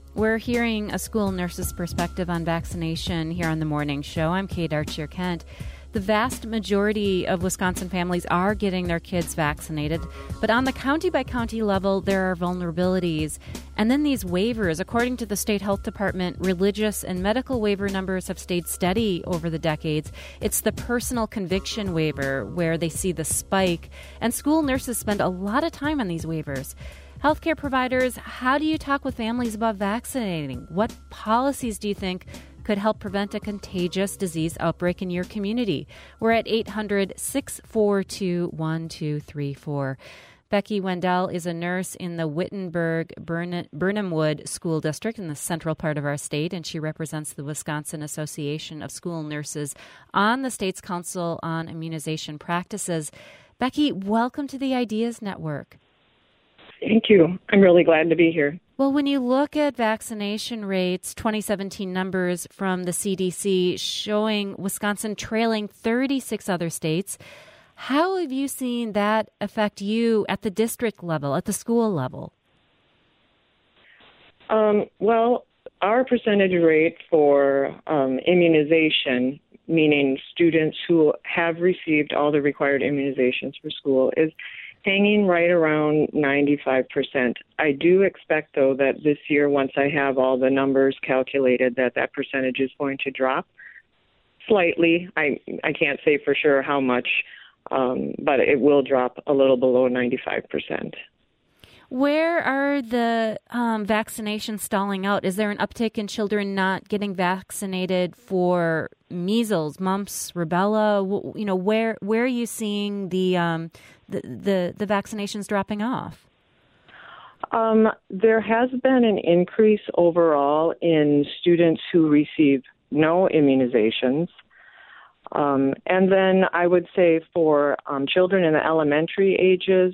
We're hearing a school nurse's perspective on vaccination here on the morning show. I'm Kate Archer-Kent. The vast majority of Wisconsin families are getting their kids vaccinated, but on the county-by-county level, there are vulnerabilities. And then these waivers, according to the state health department, religious and medical waiver numbers have stayed steady over the decades. It's the personal conviction waiver where they see the spike, and school nurses spend a lot of time on these waivers. Healthcare providers, how do you talk with families about vaccinating? What policies do you think could help prevent a contagious disease outbreak in your community? We're at 800-642-1234. Becky Wendell is a nurse in the Wittenberg-Birnham Wood School District in the central part of our state, and she represents the Wisconsin Association of School Nurses on the state's Council on Immunization Practices. Becky, welcome to the Ideas Network. Thank you. I'm really glad to be here. Well, when you look at vaccination rates, 2017 numbers from the CDC showing Wisconsin trailing 36 other states, how have you seen that affect you at the district level, at the school level? Well, our percentage rate for immunization, meaning students who have received all the required immunizations for school, is hanging right around 95%. I do expect, though, that this year, once I have all the numbers calculated, that percentage is going to drop slightly. I can't say for sure how much, but it will drop a little below 95%. Where are the vaccinations stalling out? Is there an uptick in children not getting vaccinated for measles, mumps, rubella? You know, where are you seeing the vaccinations dropping off? There has been an increase overall in students who receive no immunizations. And then I would say for children in the elementary ages,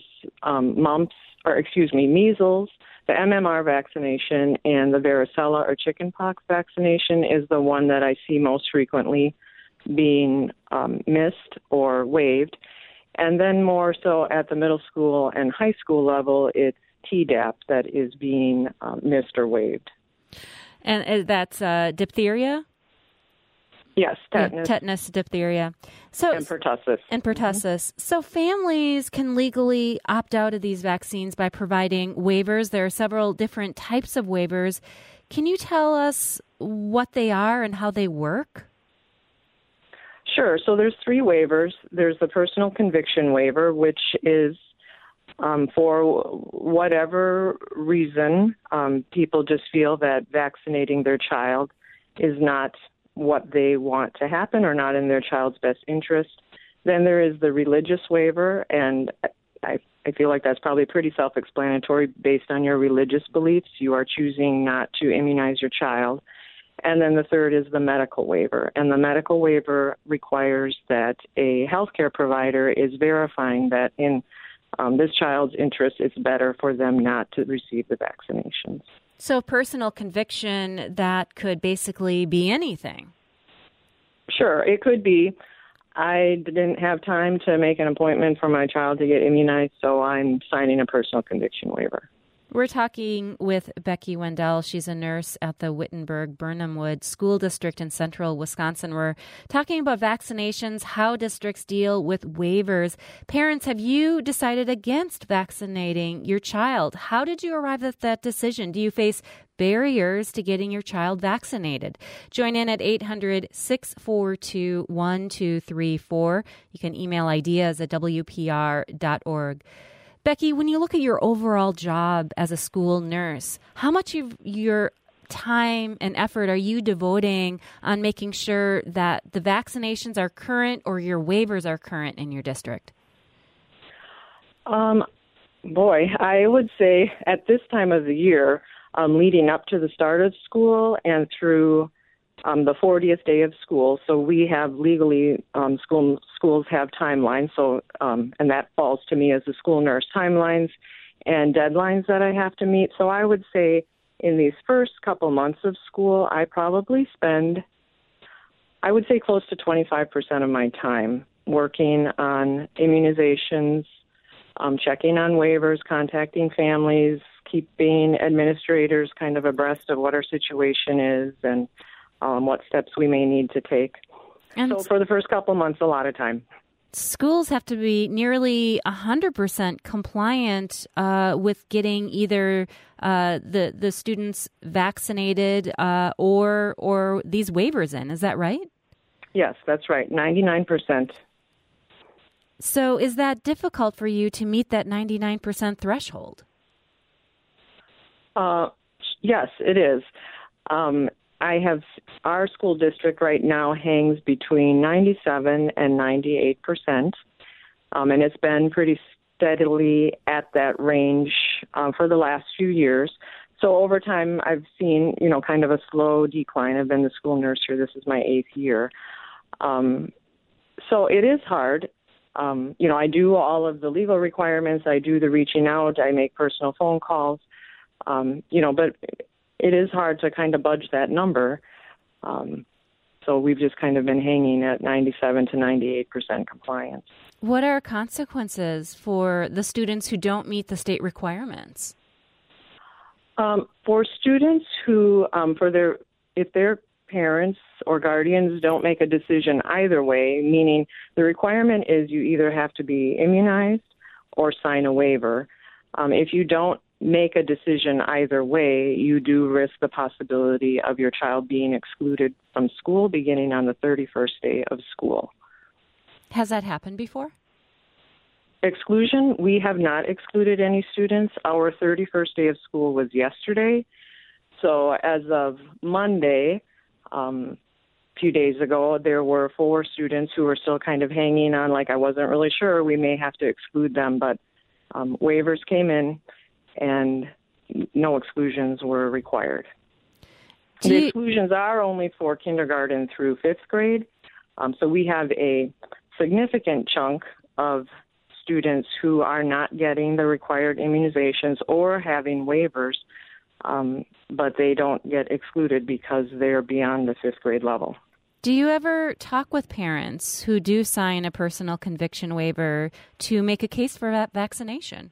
measles, the MMR vaccination, and the varicella or chickenpox vaccination is the one that I see most frequently being missed or waived. And then more so at the middle school and high school level, it's Tdap that is being missed or waived. And that's diphtheria? Yes, tetanus. Tetanus, diphtheria. And pertussis. Mm-hmm. So families can legally opt out of these vaccines by providing waivers. There are several different types of waivers. Can you tell us what they are and how they work? Sure. So there's 3 waivers. There's the personal conviction waiver, which is for whatever reason, people just feel that vaccinating their child is not what they want to happen or not in their child's best interest. Then there is the religious waiver, and I feel like that's probably pretty self-explanatory. Based on your religious beliefs, you are choosing not to immunize your child. And then the third is the medical waiver. And the medical waiver requires that a healthcare provider is verifying that in this child's interest, it's better for them not to receive the vaccinations. So personal conviction, that could basically be anything. Sure, it could be. I didn't have time to make an appointment for my child to get immunized, so I'm signing a personal conviction waiver. We're talking with Becky Wendell. She's a nurse at the Wittenberg-Birnham Wood School District in central Wisconsin. We're talking about vaccinations, how districts deal with waivers. Parents, have you decided against vaccinating your child? How did you arrive at that decision? Do you face barriers to getting your child vaccinated? Join in at 800-642-1234. You can email ideas at WPR.org. Becky, when you look at your overall job as a school nurse, how much of your time and effort are you devoting on making sure that the vaccinations are current or your waivers are current in your district? I would say at this time of the year, leading up to the start of school and through the 40th day of school. So we have legally, schools have timelines. So, and that falls to me as a school nurse, timelines and deadlines that I have to meet. So I would say in these first couple months of school, I probably spend, I would say close to 25% of my time working on immunizations, checking on waivers, contacting families, keeping administrators kind of abreast of what our situation is and what steps we may need to take. And so for the first couple months, a lot of time. Schools have to be nearly 100% compliant with getting either the students vaccinated or these waivers in. Is that right? Yes, that's right. 99%. So is that difficult for you to meet that 99% threshold? Yes, it is. Our school district right now hangs between 97 and 98%, and it's been pretty steadily at that range for the last few years. So over time, I've seen, kind of a slow decline. I've been the school nurse here. This is my 8th year. So it is hard. I do all of the legal requirements. I do the reaching out. I make personal phone calls, but it is hard to kind of budge that number. So we've just kind of been hanging at 97 to 98% compliance. What are consequences for the students who don't meet the state requirements? For students who, if their parents or guardians don't make a decision either way, meaning the requirement is you either have to be immunized or sign a waiver. If you don't make a decision either way, you do risk the possibility of your child being excluded from school beginning on the 31st day of school. Has that happened before? Exclusion, we have not excluded any students. Our 31st day of school was yesterday. So as of Monday, a few days ago, there were 4 students who were still kind of hanging on, like I wasn't really sure. We may have to exclude them, but waivers came in and no exclusions were required. The exclusions are only for kindergarten through 5th grade. So we have a significant chunk of students who are not getting the required immunizations or having waivers, but they don't get excluded because they're beyond the 5th grade level. Do you ever talk with parents who do sign a personal conviction waiver to make a case for that vaccination?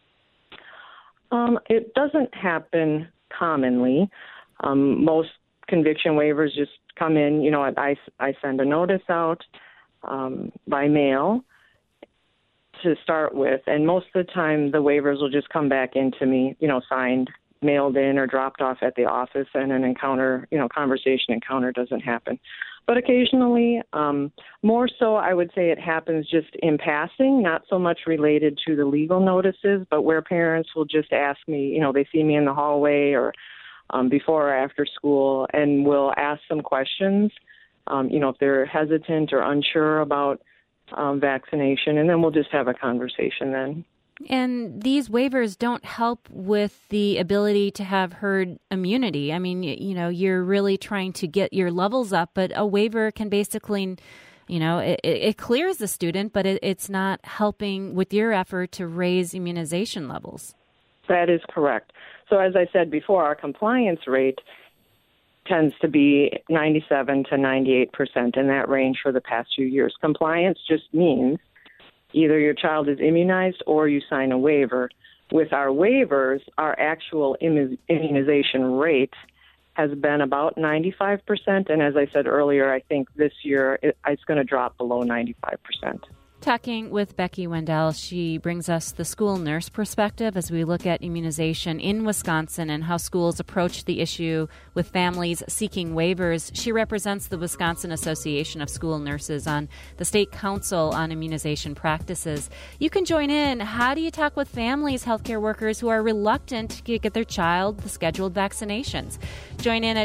It doesn't happen commonly. Most conviction waivers just come in, I send a notice out by mail to start with, and most of the time the waivers will just come back into me, signed, mailed in, or dropped off at the office, and an conversation encounter doesn't happen. But occasionally, more so, I would say it happens just in passing, not so much related to the legal notices, but where parents will just ask me, they see me in the hallway or before or after school, and will ask some questions, if they're hesitant or unsure about vaccination, and then we'll just have a conversation then. And these waivers don't help with the ability to have herd immunity. I mean, you're really trying to get your levels up, but a waiver can basically, it clears the student, but it's not helping with your effort to raise immunization levels. That is correct. So as I said before, our compliance rate tends to be 97 to 98% in that range for the past few years. Compliance just means either your child is immunized or you sign a waiver. With our waivers, our actual immunization rate has been about 95%. And as I said earlier, I think this year it's going to drop below 95%. Talking with Becky Wendell, she brings us the school nurse perspective as we look at immunization in Wisconsin and how schools approach the issue with families seeking waivers. She represents the Wisconsin Association of School Nurses on the State Council on Immunization Practices. You can join in. How do you talk with families, healthcare workers who are reluctant to get their child the scheduled vaccinations? Join in at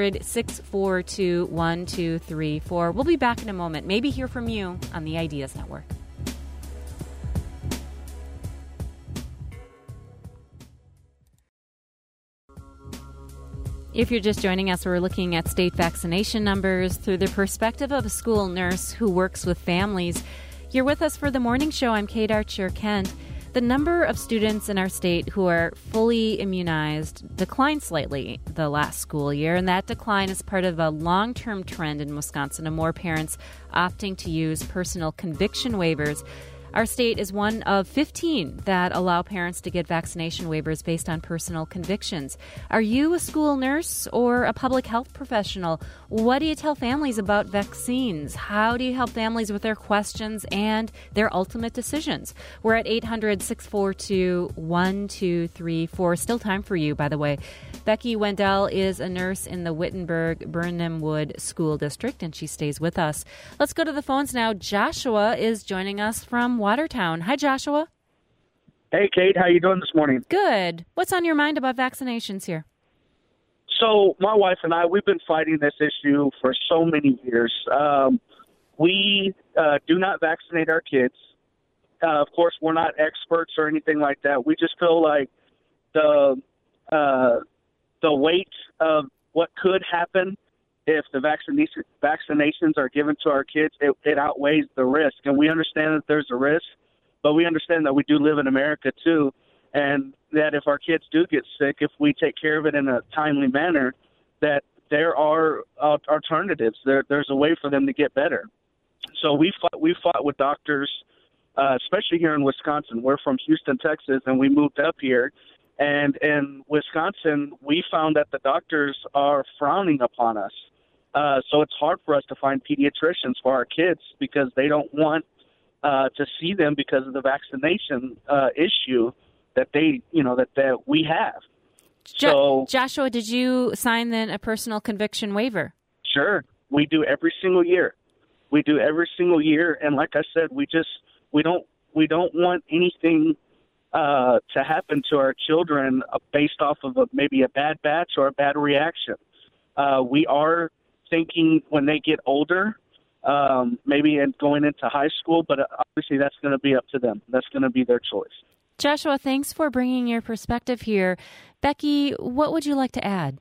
800-642-1234. We'll be back in a moment. Maybe hear from you on the Ideas Network. If you're just joining us, we're looking at state vaccination numbers through the perspective of a school nurse who works with families. You're with us for the morning show. I'm Kate Archer-Kent. The number of students in our state who are fully immunized declined slightly the last school year, and that decline is part of a long-term trend in Wisconsin of more parents opting to use personal conviction waivers. Our state is one of 15 that allow parents to get vaccination waivers based on personal convictions. Are you a school nurse or a public health professional? What do you tell families about vaccines? How do you help families with their questions and their ultimate decisions? We're at 800-642-1234. Still time for you, by the way. Becky Wendell is a nurse in the Wittenberg-Birnham Wood School District, and she stays with us. Let's go to the phones now. Joshua is joining us from Watertown. Hi, Joshua. Hey, Kate. How you doing this morning? Good. What's on your mind about vaccinations here? So my wife and I, we've been fighting this issue for so many years. We do not vaccinate our kids. Of course, we're not experts or anything like that. We just feel like the weight of what could happen if the vaccinations are given to our kids, it outweighs the risk. And we understand that there's a risk, but we understand that we do live in America too, and that if our kids do get sick, if we take care of it in a timely manner, that there are alternatives. There's a way for them to get better. So we fought with doctors, especially here in Wisconsin. We're from Houston, Texas, and we moved up here. And in Wisconsin, we found that the doctors are frowning upon us. So it's hard for us to find pediatricians for our kids because they don't want to see them because of the vaccination issue that that we have. So, Joshua, did you sign then a personal conviction waiver? Sure, we do every single year. And like I said, we don't want anything to happen to our children based off of maybe a bad batch or a bad reaction. We are thinking when they get older, maybe going into high school, but obviously that's going to be up to them. That's going to be their choice. Joshua, thanks for bringing your perspective here. Becky, what would you like to add?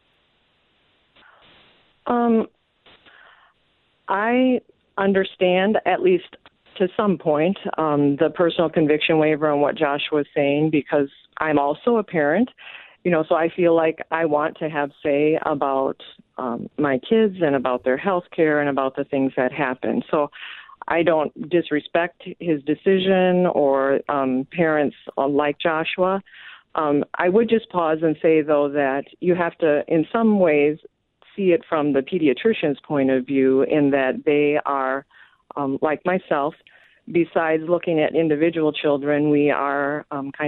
I understand, at least to some point, the personal conviction waiver and what Josh was saying, because I'm also a parent, so I feel like I want to have say about my kids and about their health care and about the things that happen. So I don't disrespect his decision or parents like Joshua. I would just pause and say, though, that you have to, in some ways, see it from the pediatrician's point of view in that they are, like myself, besides looking at individual children, we are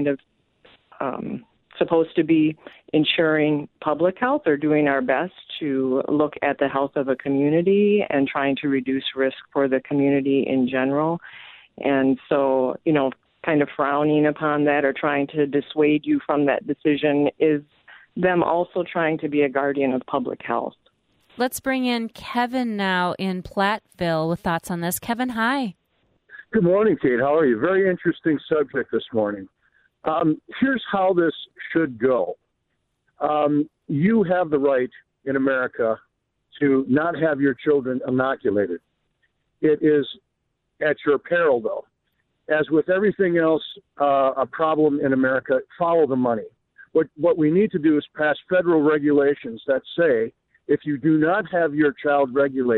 supposed to be ensuring public health or doing our best to look at the health of a community and trying to reduce risk for the community in general. And so, kind of frowning upon that or trying to dissuade you from that decision is them also trying to be a guardian of public health. Let's bring in Kevin now in Platteville with thoughts on this. Kevin, hi. Good morning, Kate. How are you? Very interesting subject this morning. Here's how this should go. You have the right in America to not have your children inoculated. It is at your peril, though. As with everything else, a problem in America, follow the money. What we need to do is pass federal regulations that say if you do not have your child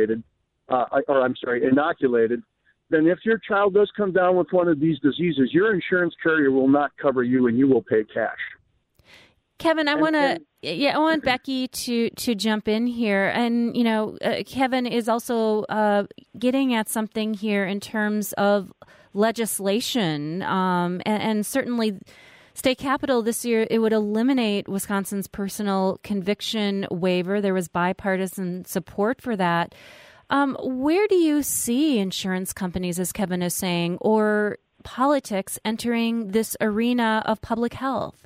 inoculated, then if your child does come down with one of these diseases, your insurance carrier will not cover you and you will pay cash. Kevin, I want Becky to jump in here. And, Kevin is also getting at something here in terms of legislation. And certainly State Capitol this year, it would eliminate Wisconsin's personal conviction waiver. There was bipartisan support for that. Where do you see insurance companies, as Kevin is saying, or politics entering this arena of public health?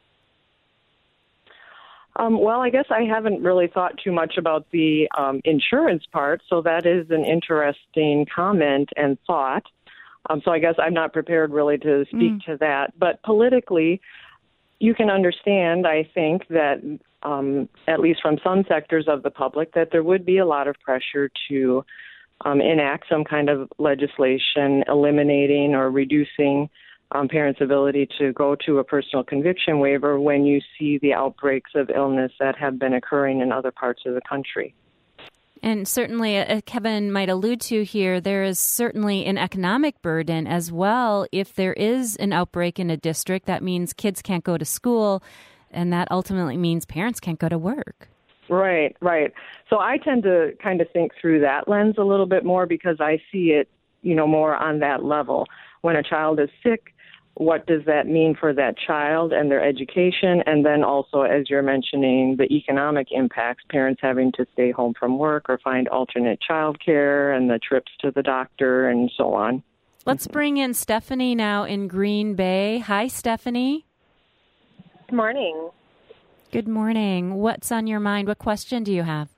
Well, I guess I haven't really thought too much about the insurance part, so that is an interesting comment and thought. So I guess I'm not prepared really to speak to that. But politically, you can understand, I think, that at least from some sectors of the public, that there would be a lot of pressure to enact some kind of legislation eliminating or reducing parents' ability to go to a personal conviction waiver when you see the outbreaks of illness that have been occurring in other parts of the country. And certainly, Kevin might allude to here, there is certainly an economic burden as well. If there is an outbreak in a district, that means kids can't go to school, and that ultimately means parents can't go to work. Right. So I tend to kind of think through that lens a little bit more because I see it, more on that level. When a child is sick, what does that mean for that child and their education? And then also, as you're mentioning, the economic impacts, parents having to stay home from work or find alternate childcare and the trips to the doctor and so on. Let's bring in Stephanie now in Green Bay. Hi, Stephanie. Good morning. Good morning. What's on your mind? What question do you have?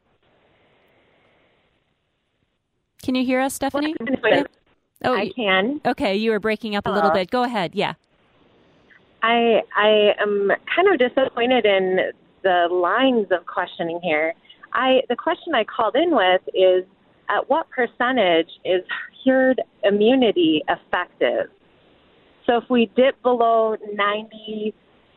Can you hear us, Stephanie? Oh, I can. Okay, you were breaking up a little bit. Go ahead. Yeah. I am kind of disappointed in the lines of questioning here. The question I called in with is, at what percentage is herd immunity effective? So if we dip below 98%,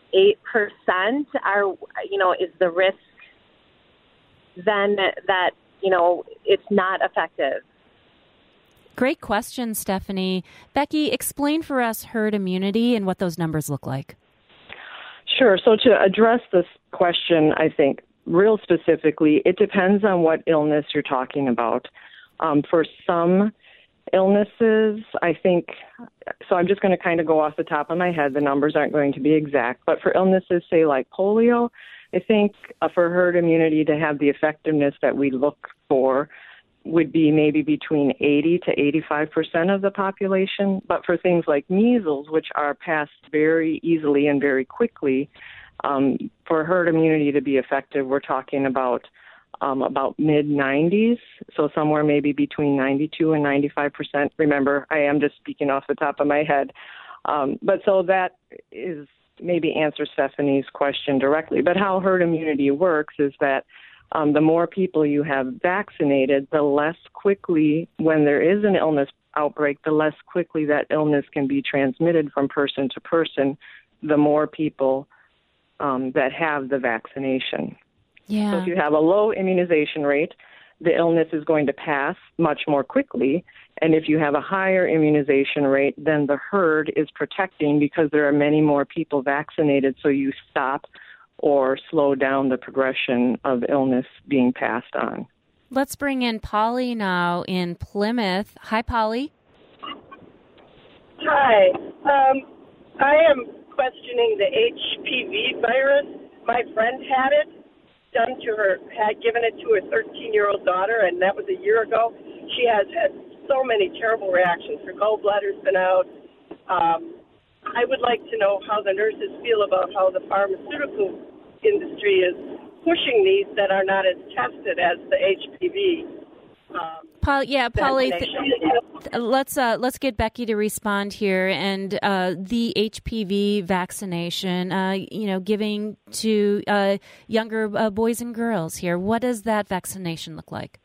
is the risk then that, it's not effective? Great question, Stephanie. Becky, explain for us herd immunity and what those numbers look like. Sure. So to address this question, I think real specifically, it depends on what illness you're talking about. For some illnesses, I think, so I'm just going to kind of go off the top of my head. The numbers aren't going to be exact. But for illnesses, say like polio, I think for herd immunity to have the effectiveness that we look for would be maybe between 80 to 85% of the population. But for things like measles, which are passed very easily and very quickly, for herd immunity to be effective, we're talking about mid-90s, so somewhere maybe between 92 and 95%. Remember, I am just speaking off the top of my head. But so that is maybe answer Stephanie's question directly. But how herd immunity works is that the more people you have vaccinated, the less quickly, when there is an illness outbreak, the less quickly that illness can be transmitted from person to person, the more people that have the vaccination. Yeah. So if you have a low immunization rate, the illness is going to pass much more quickly. And if you have a higher immunization rate, then the herd is protecting because there are many more people vaccinated, so you stop or slow down the progression of illness being passed on. Let's bring in Polly now in Plymouth. Hi, Polly. Hi. I am questioning the HPV virus. My friend had it done to her, had given it to her 13-year-old daughter, and that was a year ago. She has had so many terrible reactions. Her gallbladder's been out. I would like to know how the nurses feel about how the pharmaceutical industry is pushing these that are not as tested as the HPV. Polly, let's get Becky to respond here. And the HPV vaccination, giving to younger boys and girls here. What does that vaccination look like?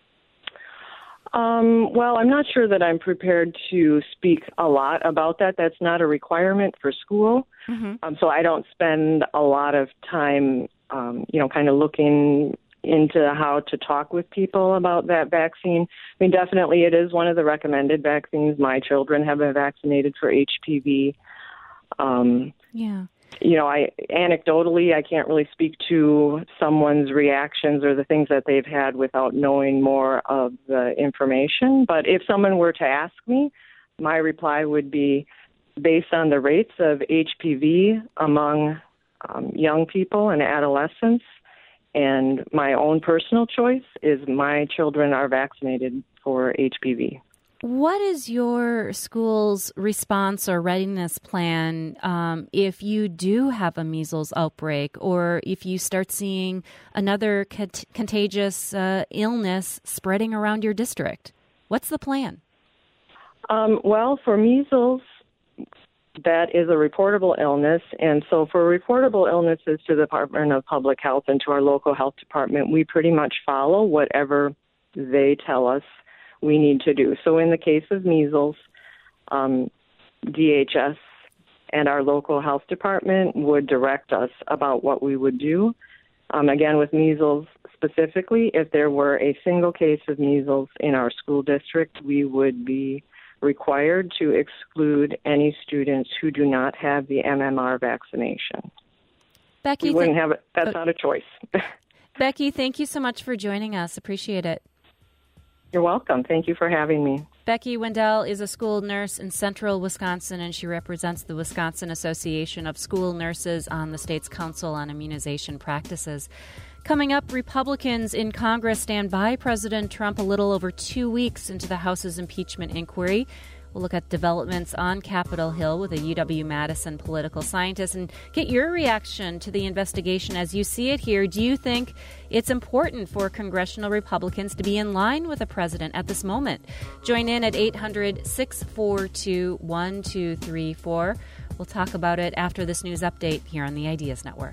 Well, I'm not sure that I'm prepared to speak a lot about that. That's not a requirement for school. Mm-hmm. So I don't spend a lot of time, kind of looking into how to talk with people about that vaccine. I mean, definitely it is one of the recommended vaccines. My children have been vaccinated for HPV. Anecdotally, I can't really speak to someone's reactions or the things that they've had without knowing more of the information. But if someone were to ask me, my reply would be, based on the rates of HPV among young people and adolescents, and my own personal choice is my children are vaccinated for HPV. What is your school's response or readiness plan if you do have a measles outbreak or if you start seeing another contagious illness spreading around your district? What's the plan? Well, for measles, that is a reportable illness. And so for reportable illnesses to the Department of Public Health and to our local health department, we pretty much follow whatever they tell us we need to do. So in the case of measles, DHS and our local health department would direct us about what we would do. Again, with measles specifically, if there were a single case of measles in our school district, we would be required to exclude any students who do not have the MMR vaccination. Becky, we wouldn't have it. That's not a choice. Becky, thank you so much for joining us. Appreciate it. You're welcome. Thank you for having me. Becky Wendell is a school nurse in central Wisconsin, and she represents the Wisconsin Association of School Nurses on the state's Council on Immunization Practices. Coming up, Republicans in Congress stand by President Trump a little over 2 weeks into the House's impeachment inquiry. We'll look at developments on Capitol Hill with a UW-Madison political scientist and get your reaction to the investigation as you see it here. Do you think it's important for congressional Republicans to be in line with the president at this moment? Join in at 800-642-1234. We'll talk about it after this news update here on the Ideas Network.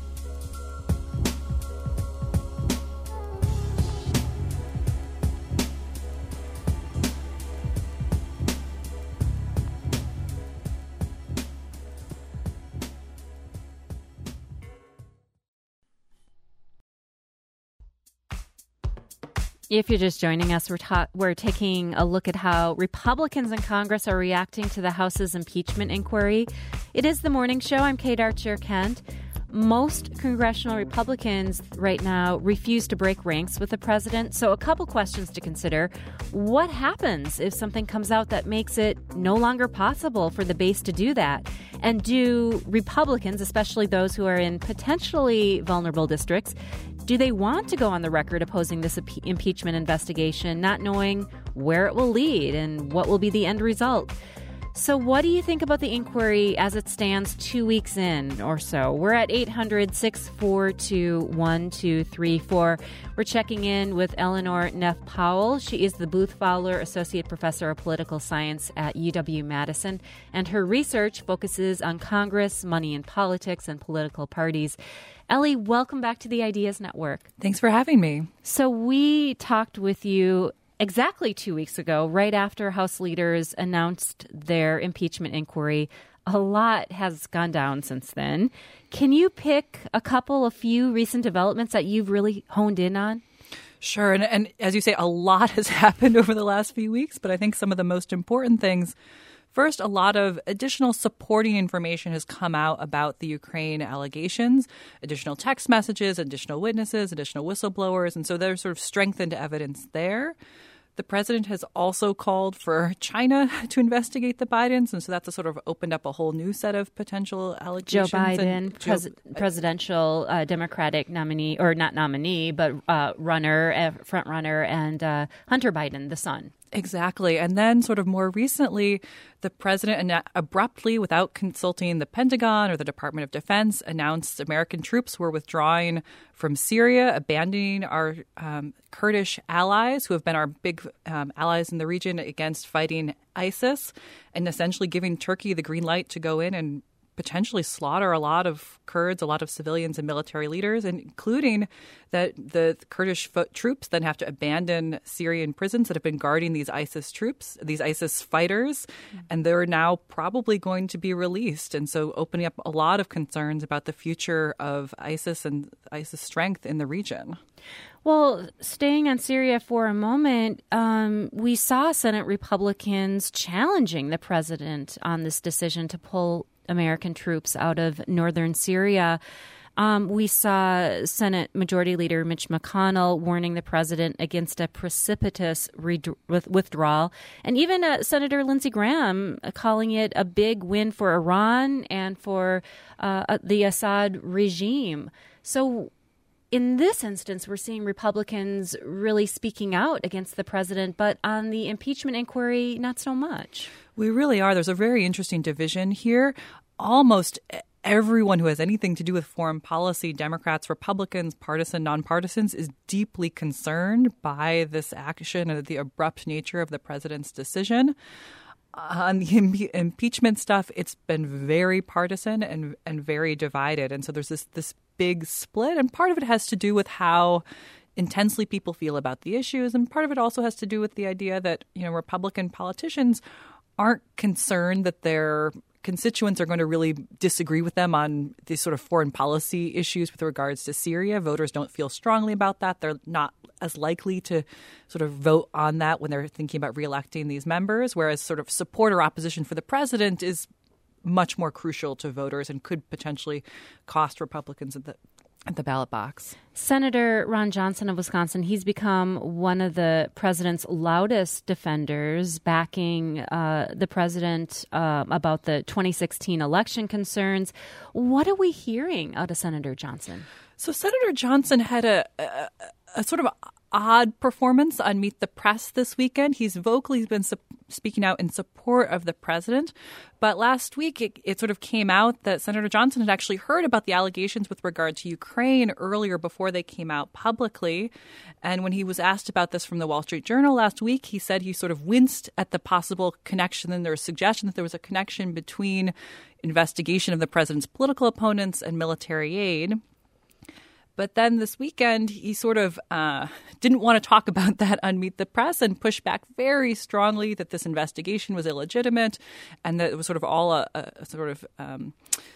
If you're just joining us, we're taking a look at how Republicans in Congress are reacting to the House's impeachment inquiry. It is the morning show. I'm Kate Archer-Kent. Most congressional Republicans right now refuse to break ranks with the president. So a couple questions to consider. What happens if something comes out that makes it no longer possible for the base to do that? And do Republicans, especially those who are in potentially vulnerable districts, do they want to go on the record opposing this impeachment investigation, not knowing where it will lead and what will be the end result? So what do you think about the inquiry as it stands 2 weeks in or so? We're at 800-642-1234. We're checking in with Eleanor Neff Powell. She is the Booth Fowler Associate Professor of Political Science at UW-Madison, and her research focuses on Congress, money in politics, and political parties. Ellie, welcome back to the Ideas Network. Thanks for having me. So we talked with you exactly 2 weeks ago, right after House leaders announced their impeachment inquiry. A lot has gone down since then. Can you pick a few recent developments that you've really honed in on? Sure. And as you say, a lot has happened over the last few weeks, but I think some of the most important things. First, a lot of additional supporting information has come out about the Ukraine allegations, additional text messages, additional witnesses, additional whistleblowers. And so there's sort of strengthened evidence there. The president has also called for China to investigate the Bidens. And so that's a sort of opened up a whole new set of potential allegations. Joe Biden, presidential Democratic nominee, or not nominee, but front runner, and Hunter Biden, the son. Exactly. And then sort of more recently, the president abruptly, without consulting the Pentagon or the Department of Defense, announced American troops were withdrawing from Syria, abandoning our Kurdish allies who have been our big allies in the region against fighting ISIS, and essentially giving Turkey the green light to go in and potentially slaughter a lot of Kurds, a lot of civilians and military leaders, including that the Kurdish troops then have to abandon Syrian prisons that have been guarding these ISIS troops, these ISIS fighters, and they're now probably going to be released. And so opening up a lot of concerns about the future of ISIS and ISIS strength in the region. Well, staying on Syria for a moment, we saw Senate Republicans challenging the president on this decision to pull American troops out of northern Syria. We saw Senate Majority Leader Mitch McConnell warning the president against a precipitous withdrawal, and even Senator Lindsey Graham calling it a big win for Iran and for the Assad regime. So in this instance, we're seeing Republicans really speaking out against the president, but on the impeachment inquiry, not so much. We really are. There's a very interesting division here. Almost everyone who has anything to do with foreign policy, Democrats, Republicans, partisan, nonpartisans, is deeply concerned by this action and the abrupt nature of the president's decision. On the impeachment stuff, it's been very partisan and very divided. And so there's this big split. And part of it has to do with how intensely people feel about the issues. And part of it also has to do with the idea that, Republican politicians aren't concerned that their constituents are going to really disagree with them on these sort of foreign policy issues with regards to Syria. Voters don't feel strongly about that. They're not as likely to sort of vote on that when they're thinking about reelecting these members, whereas sort of support or opposition for the president is much more crucial to voters and could potentially cost Republicans at the ballot box. Senator Ron Johnson of Wisconsin, he's become one of the president's loudest defenders, backing the president about the 2016 election concerns. What are we hearing out of Senator Johnson? So Senator Johnson had a sort of odd performance on Meet the Press this weekend. He's vocally been speaking out in support of the president. But last week, it sort of came out that Senator Johnson had actually heard about the allegations with regard to Ukraine earlier before they came out publicly. And when he was asked about this from the Wall Street Journal last week, he said he sort of winced at the possible connection. And there was a suggestion that there was a connection between investigation of the president's political opponents and military aid. But then this weekend, he sort of didn't want to talk about that on Meet the Press and pushed back very strongly that this investigation was illegitimate and that it was sort of all a sort of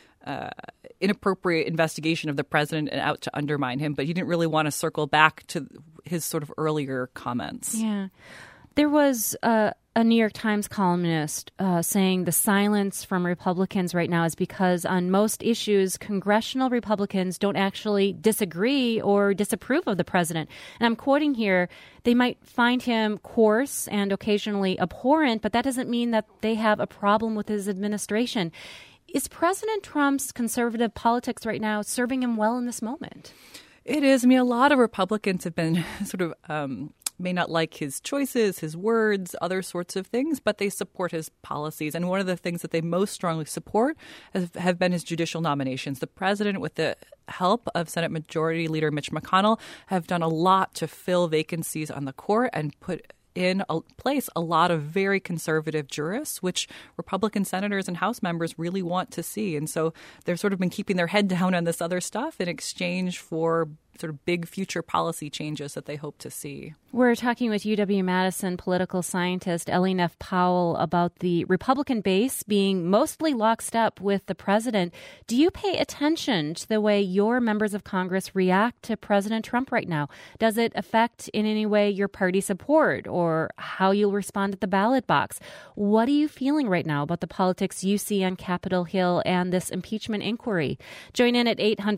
inappropriate investigation of the president and out to undermine him. But he didn't really want to circle back to his sort of earlier comments. Yeah. There was a New York Times columnist saying the silence from Republicans right now is because on most issues, congressional Republicans don't actually disagree or disapprove of the president. And I'm quoting here, they might find him coarse and occasionally abhorrent, but that doesn't mean that they have a problem with his administration. Is President Trump's conservative politics right now serving him well in this moment? It is. I mean, a lot of Republicans have been sort of may not like his choices, his words, other sorts of things, but they support his policies. And one of the things that they most strongly support have been his judicial nominations. The president, with the help of Senate Majority Leader Mitch McConnell, have done a lot to fill vacancies on the court and put in place a lot of very conservative jurists, which Republican senators and House members really want to see. And so they've sort of been keeping their head down on this other stuff in exchange for sort of big future policy changes that they hope to see. We're talking with UW-Madison political scientist Ellie Neff Powell about the Republican base being mostly lockstep with the president. Do you pay attention to the way your members of Congress react to President Trump right now? Does it affect in any way your party support or how you'll respond at the ballot box? What are you feeling right now about the politics you see on Capitol Hill and this impeachment inquiry? Join in at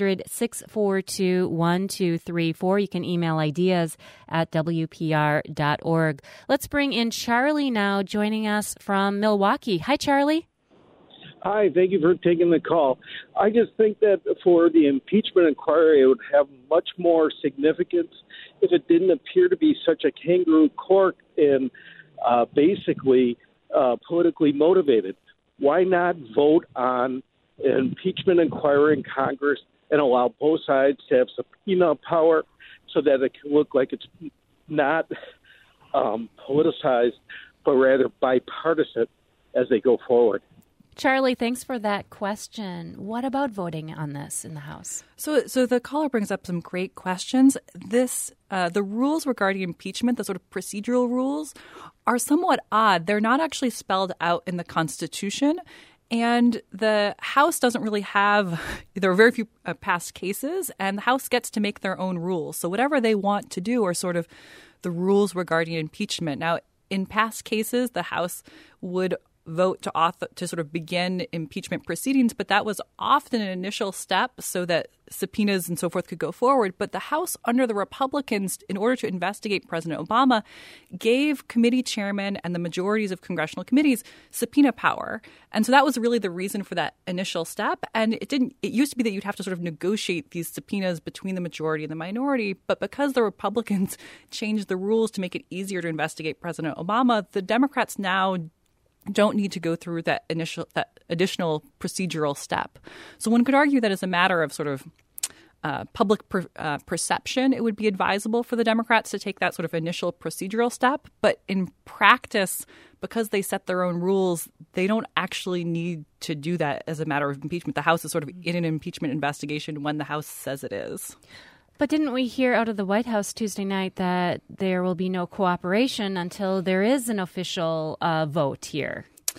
800-642-1234. You can email ideas at WPR.org. Let's bring in Charlie now, joining us from Milwaukee. Hi, Charlie. Hi, thank you for taking the call. I just think that for the impeachment inquiry, it would have much more significance if it didn't appear to be such a kangaroo court and basically politically motivated. Why not vote on an impeachment inquiry in Congress and allow both sides to have subpoena power so that it can look like it's not politicized, but rather bipartisan as they go forward? Charlie, thanks for that question. What about voting on this in the House? So the caller brings up some great questions. The rules regarding impeachment, the sort of procedural rules, are somewhat odd. They're not actually spelled out in the Constitution. And the House doesn't really have – there are very few past cases, and the House gets to make their own rules. So whatever they want to do are sort of the rules regarding impeachment. Now, in past cases, the House would vote to sort of begin impeachment proceedings, but that was often an initial step so that subpoenas and so forth could go forward. But the House, under the Republicans, in order to investigate President Obama, gave committee chairmen and the majorities of congressional committees subpoena power. And so that was really the reason for that initial step. And it used to be that you'd have to sort of negotiate these subpoenas between the majority and the minority. But because the Republicans changed the rules to make it easier to investigate President Obama, the Democrats now don't need to go through that additional procedural step. So one could argue that as a matter of sort of public perception, it would be advisable for the Democrats to take that sort of initial procedural step. But in practice, because they set their own rules, they don't actually need to do that as a matter of impeachment. The House is sort of in an impeachment investigation when the House says it is. But didn't we hear out of the White House Tuesday night that there will be no cooperation until there is an official vote here?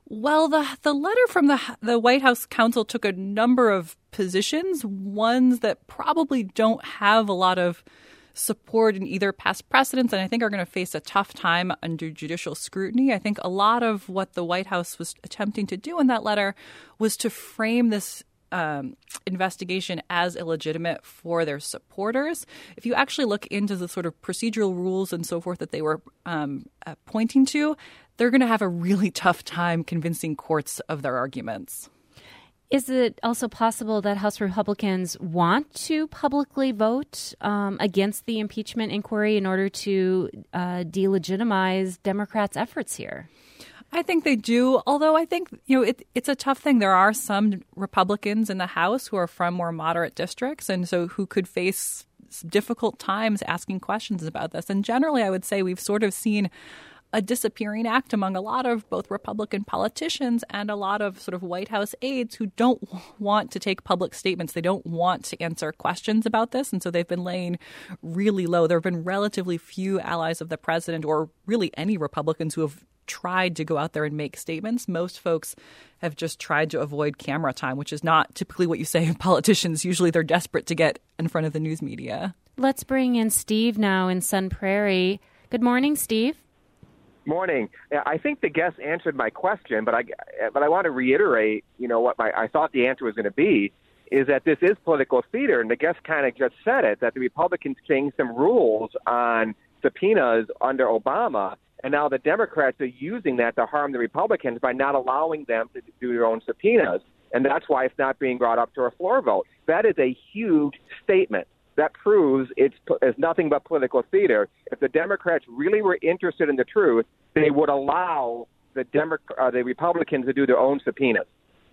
Well, the letter from the White House counsel took a number of positions, ones that probably don't have a lot of support in either past precedents and I think are going to face a tough time under judicial scrutiny. I think a lot of what the White House was attempting to do in that letter was to frame this investigation as illegitimate for their supporters. If you actually look into the sort of procedural rules and so forth that they were pointing to, they're going to have a really tough time convincing courts of their arguments. Is it also possible that House Republicans want to publicly vote against the impeachment inquiry in order to delegitimize Democrats' efforts here? I think they do, although I think, it's a tough thing. There are some Republicans in the House who are from more moderate districts and so who could face difficult times asking questions about this. And generally, I would say we've sort of seen a disappearing act among a lot of both Republican politicians and a lot of sort of White House aides who don't want to take public statements. They don't want to answer questions about this. And so they've been laying really low. There have been relatively few allies of the president or really any Republicans who have tried to go out there and make statements. Most folks have just tried to avoid camera time, which is not typically what you say of politicians. Usually they're desperate to get in front of the news media. Let's bring in Steve now in Sun Prairie. Good morning, Steve. Morning. I think the guest answered my question, but I want to reiterate, what I thought the answer was going to be, is that this is political theater, and the guest kind of just said it, that the Republicans changed some rules on subpoenas under Obama, and now the Democrats are using that to harm the Republicans by not allowing them to do their own subpoenas, and that's why it's not being brought up to a floor vote. That is a huge statement. That proves it's nothing but political theater. If the Democrats really were interested in the truth, they would allow the Republicans to do their own subpoenas.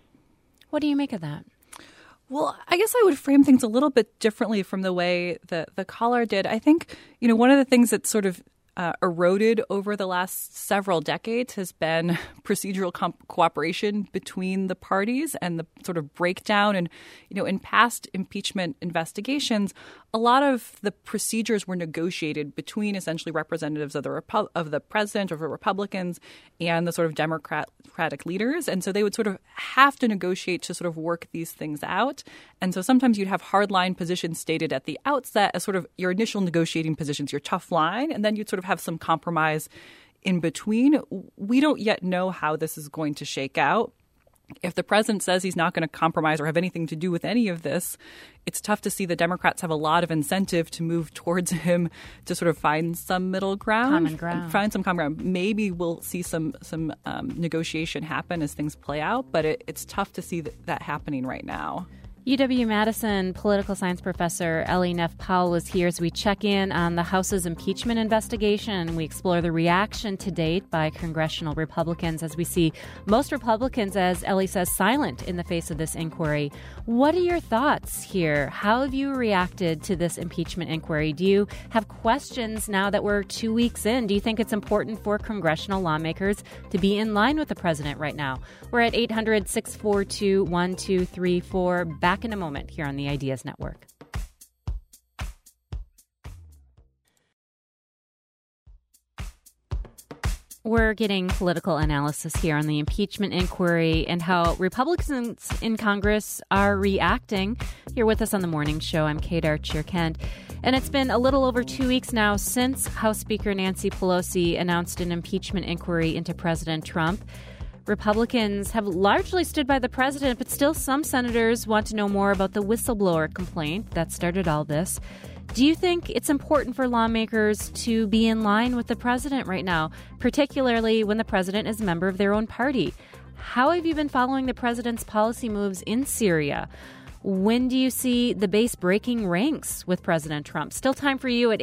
What do you make of that? Well, I guess I would frame things a little bit differently from the way the caller did. I think, one of the things that sort of eroded over the last several decades has been procedural cooperation between the parties and the sort of breakdown. And, in past impeachment investigations, a lot of the procedures were negotiated between essentially representatives of the president, of the Republicans, and the sort of Democratic leaders. And so they would sort of have to negotiate to sort of work these things out. And so sometimes you'd have hardline positions stated at the outset as sort of your initial negotiating positions, your tough line, and then you'd sort of have some compromise in between. We don't yet know how this is going to shake out. If the president says he's not going to compromise or have anything to do with any of this, it's tough to see the Democrats have a lot of incentive to move towards him to sort of find some middle ground. Common ground. Find some common ground. Maybe we'll see some negotiation happen as things play out, but it's tough to see that happening right now. UW-Madison political science professor Ellie Neff Powell is here as we check in on the House's impeachment investigation. We explore the reaction to date by congressional Republicans as we see most Republicans, as Ellie says, silent in the face of this inquiry. What are your thoughts here? How have you reacted to this impeachment inquiry? Do you have questions now that we're 2 weeks in? Do you think it's important for congressional lawmakers to be in line with the president right now? We're at 800-642-1234. Back in a moment here on the Ideas Network. We're getting political analysis here on the impeachment inquiry and how Republicans in Congress are reacting. Here with us on the morning show, I'm Kate Archer-Kent. And it's been a little over 2 weeks now since House Speaker Nancy Pelosi announced an impeachment inquiry into President Trump. Republicans have largely stood by the president, but still some senators want to know more about the whistleblower complaint that started all this. Do you think it's important for lawmakers to be in line with the president right now, particularly when the president is a member of their own party? How have you been following the president's policy moves in Syria? When do you see the base breaking ranks with President Trump? Still time for you at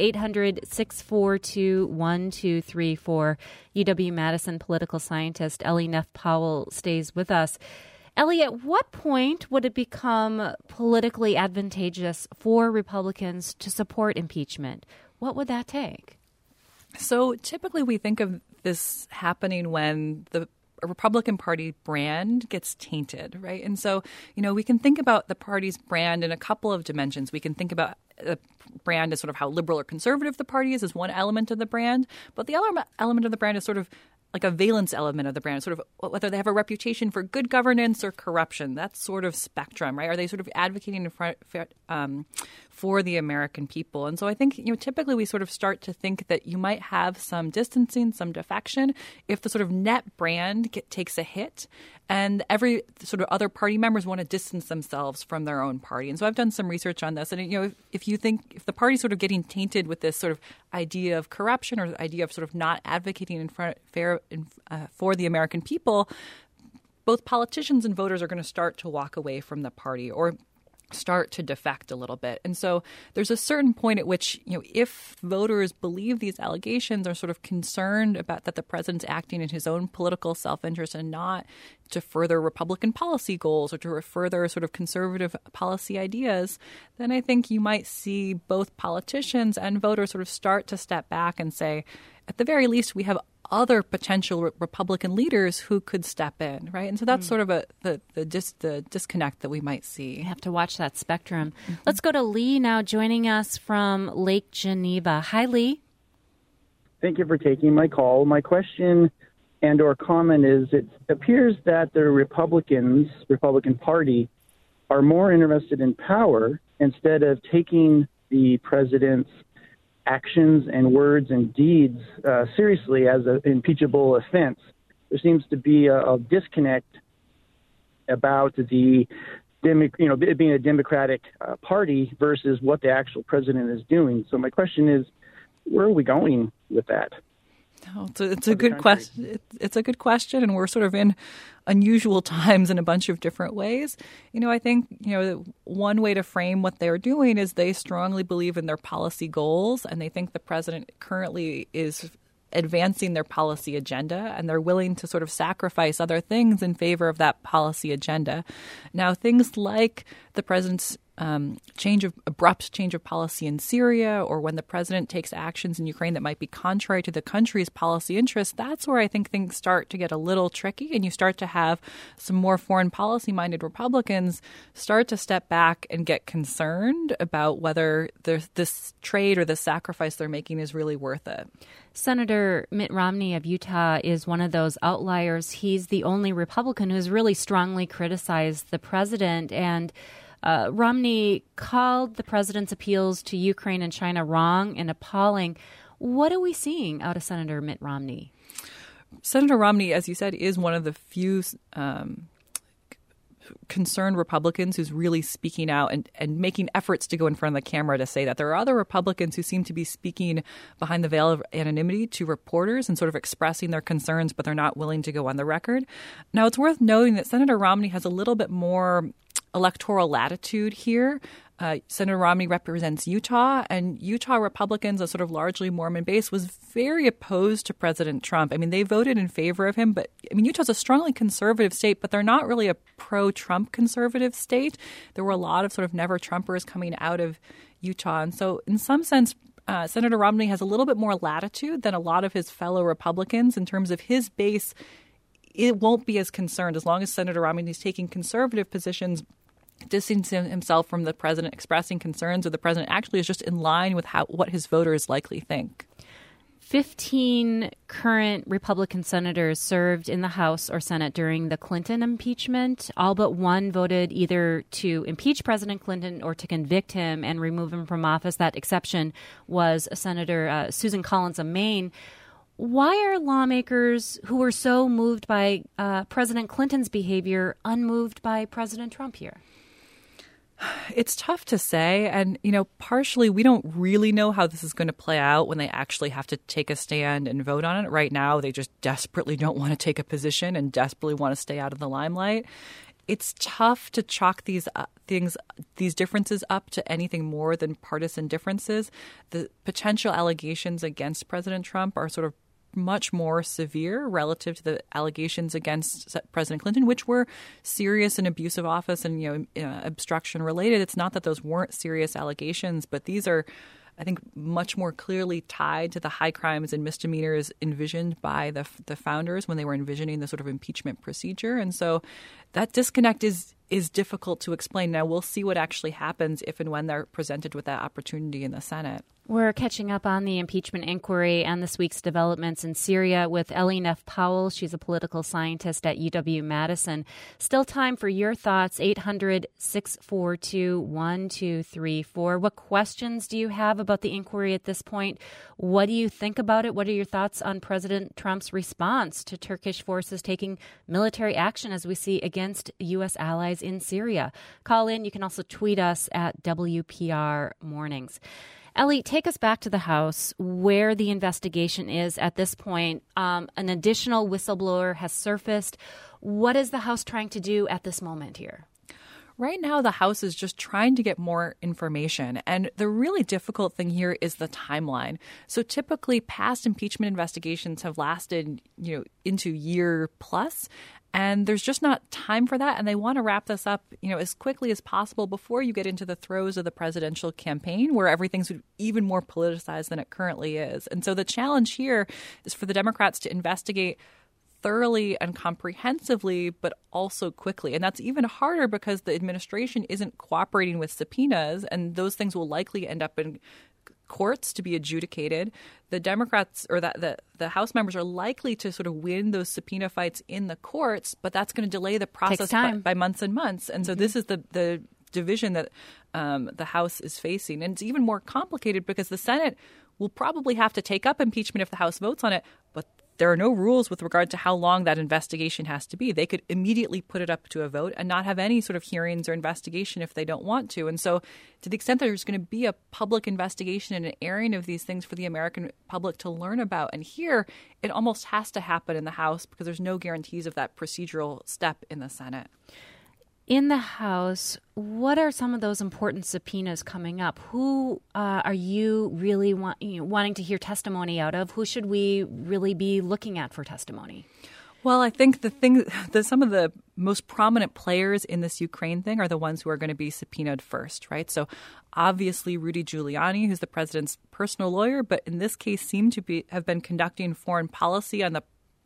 800-642-1234. UW-Madison political scientist Ellie Neff Powell stays with us. Ellie, at what point would it become politically advantageous for Republicans to support impeachment? What would that take? So typically we think of this happening when the Republican Party brand gets tainted, right? And so, we can think about the party's brand in a couple of dimensions. We can think about the brand as sort of how liberal or conservative the party is one element of the brand. But the other element of the brand is sort of like a valence element of the brand, sort of whether they have a reputation for good governance or corruption. That sort of spectrum, right? Are they sort of advocating for the American people? And so I think, typically we sort of start to think that you might have some distancing, some defection if the sort of net brand takes a hit and every sort of other party members want to distance themselves from their own party. And so I've done some research on this. And, if the party's sort of getting tainted with this sort of idea of corruption or the idea of sort of not advocating for the American people, both politicians and voters are going to start to walk away from the party or start to defect a little bit. And so there's a certain point at which, if voters believe these allegations, are sort of concerned about that the president's acting in his own political self-interest and not to further Republican policy goals or to further sort of conservative policy ideas, then I think you might see both politicians and voters sort of start to step back and say, at the very least, we have other potential Republican leaders who could step in, right? And so that's sort of the disconnect that we might see. You have to watch that spectrum. Mm-hmm. Let's go to Lee now, joining us from Lake Geneva. Hi, Lee. Thank you for taking my call. My question and or comment is, it appears that the Republican Party are more interested in power instead of taking the president's actions and words and deeds seriously as an impeachable offense. There seems to be a disconnect about the it being a Democratic party versus what the actual president is doing. So my question is, where are we going with that? Oh, it's a good question. It's a good question, and we're sort of in unusual times in a bunch of different ways. I think, one way to frame what they're doing is they strongly believe in their policy goals, and they think the president currently is advancing their policy agenda, and they're willing to sort of sacrifice other things in favor of that policy agenda. Now, things like the president's abrupt change of policy in Syria, or when the president takes actions in Ukraine that might be contrary to the country's policy interests, that's where I think things start to get a little tricky, and you start to have some more foreign policy-minded Republicans start to step back and get concerned about whether this trade or this sacrifice they're making is really worth it. Senator Mitt Romney of Utah is one of those outliers. He's the only Republican who's really strongly criticized the president, and Romney called the president's appeals to Ukraine and China wrong and appalling. What are we seeing out of Senator Mitt Romney? Senator Romney, as you said, is one of the few concerned Republicans who's really speaking out and making efforts to go in front of the camera to say that. There are other Republicans who seem to be speaking behind the veil of anonymity to reporters and sort of expressing their concerns, but they're not willing to go on the record. Now, it's worth noting that Senator Romney has a little bit more electoral latitude here. Senator Romney represents Utah, and Utah Republicans, a sort of largely Mormon base, was very opposed to President Trump. I mean, they voted in favor of him, but Utah's a strongly conservative state, but they're not really a pro-Trump conservative state. There were a lot of sort of never-Trumpers coming out of Utah. And so in some sense, Senator Romney has a little bit more latitude than a lot of his fellow Republicans in terms of his base. It won't be as concerned as long as Senator Romney is taking conservative positions, distancing himself from the president, expressing concerns, or the president actually is just in line with what his voters likely think. 15 current Republican senators served in the House or Senate during the Clinton impeachment. All but one voted either to impeach President Clinton or to convict him and remove him from office. That exception was Senator Susan Collins of Maine. Why are lawmakers who were so moved by President Clinton's behavior unmoved by President Trump here? It's tough to say. And, partially we don't really know how this is going to play out when they actually have to take a stand and vote on it. Right now, they just desperately don't want to take a position and desperately want to stay out of the limelight. It's tough to chalk these differences up to anything more than partisan differences. The potential allegations against President Trump are sort of much more severe relative to the allegations against President Clinton, which were serious and abuse of office and obstruction related. It's not that those weren't serious allegations, but these are, I think, much more clearly tied to the high crimes and misdemeanors envisioned by the founders when they were envisioning the sort of impeachment procedure. And so that disconnect is is difficult to explain. Now, we'll see what actually happens if and when they're presented with that opportunity in the Senate. We're catching up on the impeachment inquiry and this week's developments in Syria with Ellie Neff Powell. She's a political scientist at UW-Madison. Still time for your thoughts, 800-642-1234. What questions do you have about the inquiry at this point? What do you think about it? What are your thoughts on President Trump's response to Turkish forces taking military action, as we see, against U.S. allies in Syria? Call in. You can also tweet us at WPR Mornings. Ellie, take us back to the House where the investigation is at this point. An additional whistleblower has surfaced. What is the House trying to do at this moment here? Right now, the House is just trying to get more information. And the really difficult thing here is the timeline. So typically, past impeachment investigations have lasted, into year plus. And there's just not time for that. And they want to wrap this up, as quickly as possible before you get into the throes of the presidential campaign, where everything's even more politicized than it currently is. And so the challenge here is for the Democrats to investigate thoroughly and comprehensively, but also quickly. And that's even harder because the administration isn't cooperating with subpoenas, and those things will likely end up in courts to be adjudicated. The Democrats or the House members are likely to sort of win those subpoena fights in the courts, but that's going to delay the process by months and months. And so this is the division that the House is facing. And it's even more complicated because the Senate will probably have to take up impeachment if the House votes on it, but there are no rules with regard to how long that investigation has to be. They could immediately put it up to a vote and not have any sort of hearings or investigation if they don't want to. And so to the extent that there's going to be a public investigation and an airing of these things for the American public to learn about, and here it almost has to happen in the House because there's no guarantees of that procedural step in the Senate. In the House, what are some of those important subpoenas coming up? Who are you really wanting to hear testimony out of? Who should we really be looking at for testimony? Well, I think some of the most prominent players in this Ukraine thing are the ones who are going to be subpoenaed first, right? So obviously Rudy Giuliani, who's the president's personal lawyer, but in this case seemed to have been conducting foreign policy on the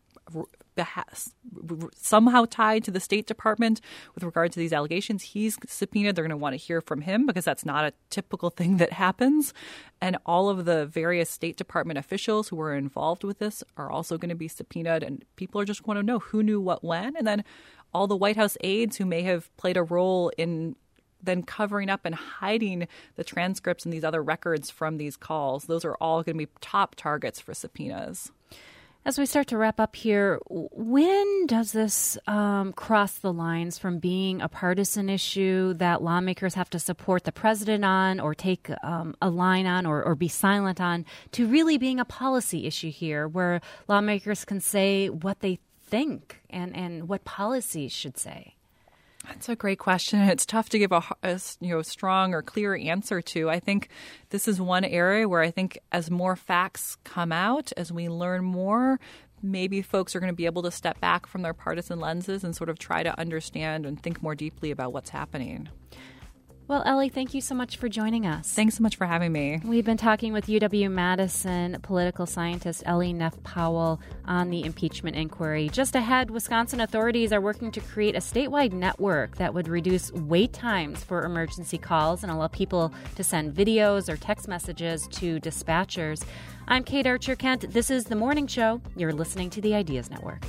somehow tied to the State Department with regard to these allegations. He's subpoenaed. They're going to want to hear from him because that's not a typical thing that happens. And all of the various State Department officials who were involved with this are also going to be subpoenaed. And people are just want to know who knew what when. And then all the White House aides who may have played a role in then covering up and hiding the transcripts and these other records from these calls. Those are all going to be top targets for subpoenas. As we start to wrap up here, when does this cross the lines from being a partisan issue that lawmakers have to support the president on or take a line on or be silent on to really being a policy issue here where lawmakers can say what they think and what policies should say? That's a great question. It's tough to give a strong or clear answer to. I think this is one area where I think as more facts come out, as we learn more, maybe folks are going to be able to step back from their partisan lenses and sort of try to understand and think more deeply about what's happening. Well, Ellie, thank you so much for joining us. Thanks so much for having me. We've been talking with UW-Madison political scientist Ellie Neff Powell on the impeachment inquiry. Just ahead, Wisconsin authorities are working to create a statewide network that would reduce wait times for emergency calls and allow people to send videos or text messages to dispatchers. I'm Kate Archer-Kent. This is The Morning Show. You're listening to the Ideas Network.